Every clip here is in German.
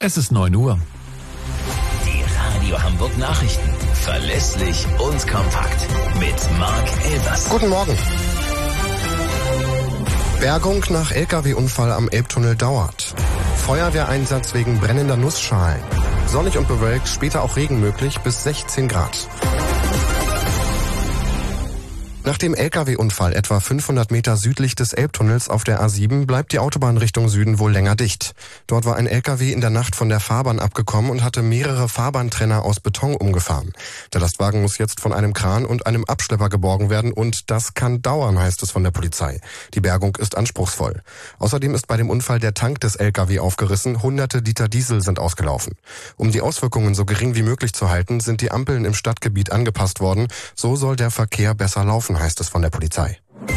Es ist 9 Uhr. Die Radio Hamburg Nachrichten. Verlässlich und kompakt. Mit Marc Elbers. Guten Morgen. Bergung nach Lkw-Unfall am Elbtunnel dauert. Feuerwehreinsatz wegen brennender Nussschalen. Sonnig und bewölkt, später auch Regen möglich, bis 16 Grad. Nach dem Lkw-Unfall etwa 500 Meter südlich des Elbtunnels auf der A7 bleibt die Autobahn Richtung Süden wohl länger dicht. Dort war ein Lkw in der Nacht von der Fahrbahn abgekommen und hatte mehrere Fahrbahntrenner aus Beton umgefahren. Der Lastwagen muss jetzt von einem Kran und einem Abschlepper geborgen werden und das kann dauern, heißt es von der Polizei. Die Bergung ist anspruchsvoll. Außerdem ist bei dem Unfall der Tank des Lkw aufgerissen, hunderte Liter Diesel sind ausgelaufen. Um die Auswirkungen so gering wie möglich zu halten, sind die Ampeln im Stadtgebiet angepasst worden. So soll der Verkehr besser laufen, heißt es von der Polizei.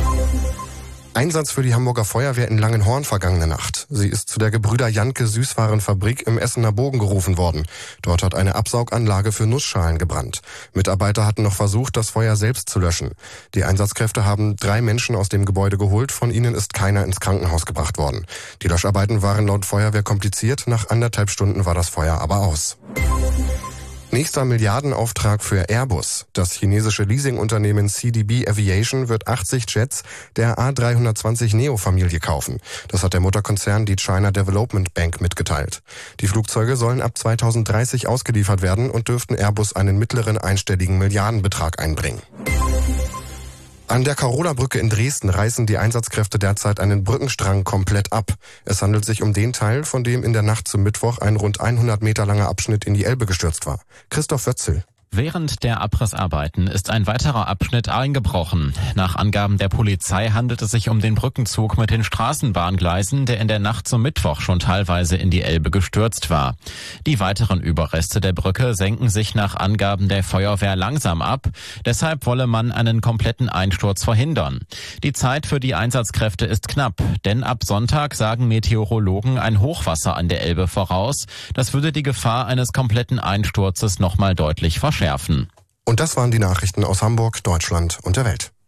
Einsatz für die Hamburger Feuerwehr in Langenhorn vergangene Nacht. Sie ist zu der Gebrüder Janke Süßwarenfabrik im Essener Bogen gerufen worden. Dort hat eine Absauganlage für Nussschalen gebrannt. Mitarbeiter hatten noch versucht, das Feuer selbst zu löschen. Die Einsatzkräfte haben 3 Menschen aus dem Gebäude geholt, von ihnen ist keiner ins Krankenhaus gebracht worden. Die Löscharbeiten waren laut Feuerwehr kompliziert, nach 1,5 Stunden war das Feuer aber aus. Nächster Milliardenauftrag für Airbus. Das chinesische Leasingunternehmen CDB Aviation wird 80 Jets der A320neo-Familie kaufen. Das hat der Mutterkonzern die China Development Bank mitgeteilt. Die Flugzeuge sollen ab 2030 ausgeliefert werden und dürften Airbus einen mittleren einstelligen Milliardenbetrag einbringen. An der Karola-Brücke in Dresden reißen die Einsatzkräfte derzeit einen Brückenstrang komplett ab. Es handelt sich um den Teil, von dem in der Nacht zum Mittwoch ein rund 100 Meter langer Abschnitt in die Elbe gestürzt war. Christoph Wötzel. Während der Abrissarbeiten ist ein weiterer Abschnitt eingebrochen. Nach Angaben der Polizei handelt es sich um den Brückenzug mit den Straßenbahngleisen, der in der Nacht zum Mittwoch schon teilweise in die Elbe gestürzt war. Die weiteren Überreste der Brücke senken sich nach Angaben der Feuerwehr langsam ab. Deshalb wolle man einen kompletten Einsturz verhindern. Die Zeit für die Einsatzkräfte ist knapp, denn ab Sonntag sagen Meteorologen ein Hochwasser an der Elbe voraus. Das würde die Gefahr eines kompletten Einsturzes nochmal deutlich verschärfen. Und das waren die Nachrichten aus Hamburg, Deutschland und der Welt.